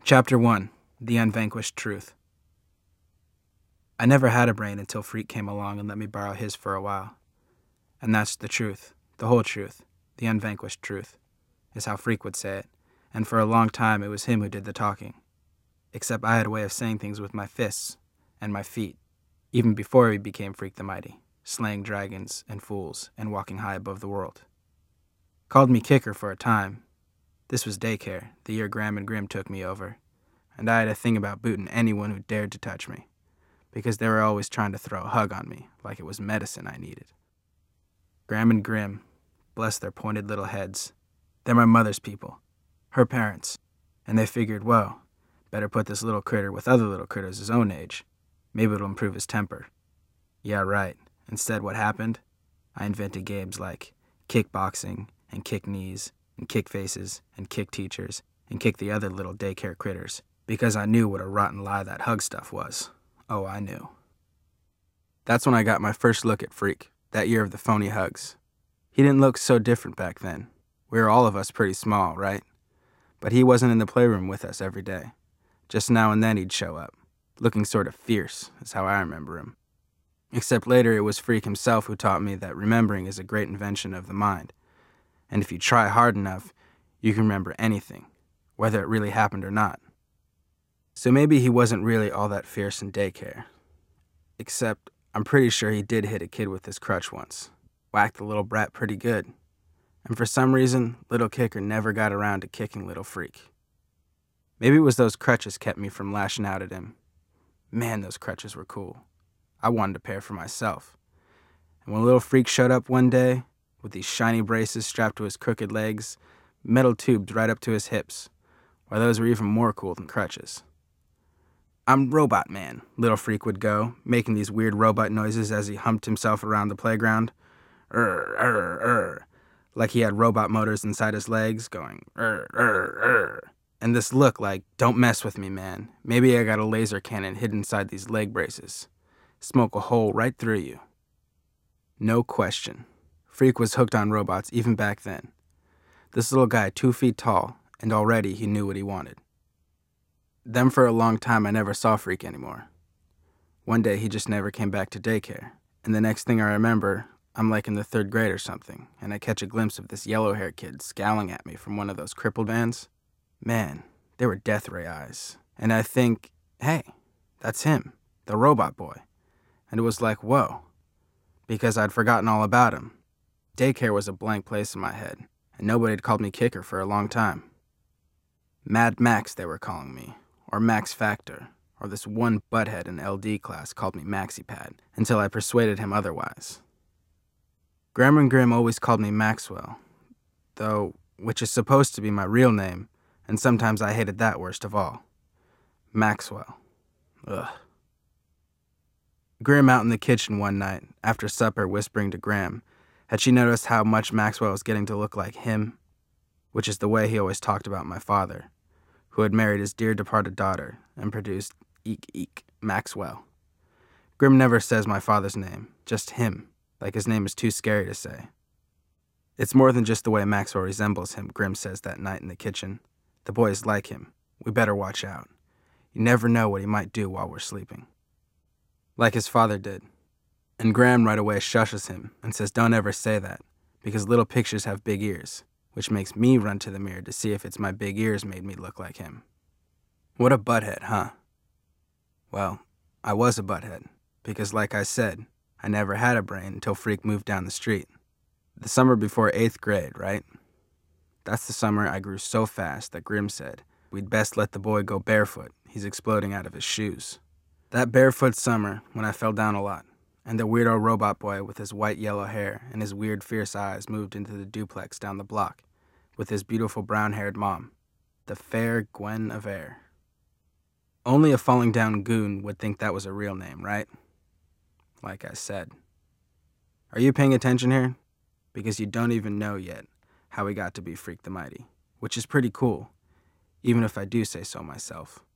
Chapter 1. The Unvanquished Truth. I never had a brain until Freak came along and let me borrow his for a while. And that's the truth, the whole truth, the unvanquished truth, is how Freak would say it, and for a long time it was him who did the talking. Except I had a way of saying things with my fists and my feet, even before he became Freak the Mighty, slaying dragons and fools and walking high above the world. Called me Kicker for a time. This was daycare, the year Graham and Grim took me over, and I had a thing about booting anyone who dared to touch me, because they were always trying to throw a hug on me, like it was medicine I needed. Graham and Grim, bless their pointed little heads, they're my mother's people, her parents, and they figured, well, better put this little critter with other little critters his own age. Maybe it'll improve his temper. Yeah, right. Instead, what happened? I invented games like kickboxing and kick knees and kick faces and kick teachers and kick the other little daycare critters, because I knew what a rotten lie that hug stuff was. Oh, I knew. That's when I got my first look at Freak, that year of the phony hugs. He didn't look so different back then. We were all of us pretty small, right? But he wasn't in the playroom with us every day. Just now and then he'd show up, looking sort of fierce, is how I remember him. Except later it was Freak himself who taught me that remembering is a great invention of the mind. And if you try hard enough, you can remember anything, whether it really happened or not. So maybe he wasn't really all that fierce in daycare. Except I'm pretty sure he did hit a kid with his crutch once. Whacked the little brat pretty good. And for some reason, little Kicker never got around to kicking little Freak. Maybe it was those crutches kept me from lashing out at him. Man, those crutches were cool. I wanted a pair for myself. And when little Freak showed up one day, with these shiny braces strapped to his crooked legs, metal tubes right up to his hips, why those were even more cool than crutches. "I'm Robot Man," little Freak would go, making these weird robot noises as he humped himself around the playground. Like he had robot motors inside his legs, going and this look like, "Don't mess with me, man. Maybe I got a laser cannon hidden inside these leg braces. Smoke a hole right through you." No question. Freak was hooked on robots even back then. This little guy 2 feet tall, and already he knew what he wanted. Then for a long time I never saw Freak anymore. One day he just never came back to daycare, and the next thing I remember, I'm like in the 3rd grade or something, and I catch a glimpse of this yellow-haired kid scowling at me from one of those crippled vans. Man, they were death ray eyes. And I think, hey, that's him, the robot boy. And it was like, whoa, because I'd forgotten all about him. Daycare was a blank place in my head, and nobody had called me Kicker for a long time. Mad Max, they were calling me, or Max Factor, or this one butthead in LD class called me MaxiPad, until I persuaded him otherwise. Graham and Grim always called me Maxwell, though, which is supposed to be my real name, and sometimes I hated that worst of all. Maxwell. Ugh. Grim out in the kitchen one night, after supper, whispering to Graham, had she noticed how much Maxwell was getting to look like him? Which is the way he always talked about my father, who had married his dear departed daughter and produced Maxwell. Grim never says my father's name, just him, like his name is too scary to say. It's more than just the way Maxwell resembles him, Grim says that night in the kitchen. The boy is like him. We better watch out. You never know what he might do while we're sleeping. Like his father did. And Graham right away shushes him and says don't ever say that, because little pictures have big ears, which makes me run to the mirror to see if it's my big ears made me look like him. What a butthead, huh? Well, I was a butthead, because like I said, I never had a brain until Freak moved down the street. The summer before 8th grade, right? That's the summer I grew so fast that Grim said, we'd best let the boy go barefoot, he's exploding out of his shoes. That barefoot summer, when I fell down a lot, and the weirdo robot boy with his white yellow hair and his weird fierce eyes moved into the duplex down the block, with his beautiful brown-haired mom, the fair Gwen of Air. Only a falling down goon would think that was a real name, right? Like I said. Are you paying attention here? Because you don't even know yet how we got to be Freak the Mighty, which is pretty cool, even if I do say so myself.